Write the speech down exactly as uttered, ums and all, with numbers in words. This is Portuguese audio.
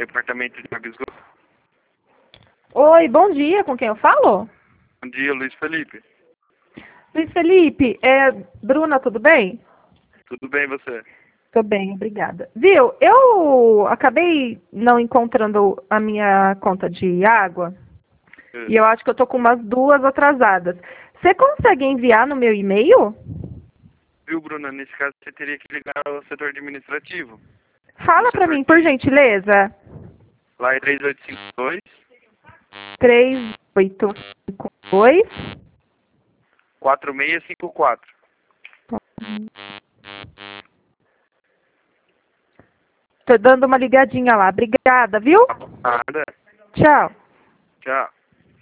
Departamento de Água e Esgoto. Oi, bom dia, com quem eu falo? Bom dia, Luiz Felipe. Luiz Felipe, é Bruna, tudo bem? Tudo bem, você? Tô bem, obrigada. Viu, eu acabei não encontrando a minha conta de água É. e eu acho que eu tô com umas duas atrasadas. Você consegue enviar no meu e-mail? Viu, Bruna? Nesse caso, você teria que ligar ao setor administrativo. Fala No pra setor mim, por T I. gentileza. Lá é três oito cinco dois, três oito cinco dois. quatro seis cinco quatro. Tô dando uma ligadinha lá. Obrigada, viu? Nada. Tchau. Tchau.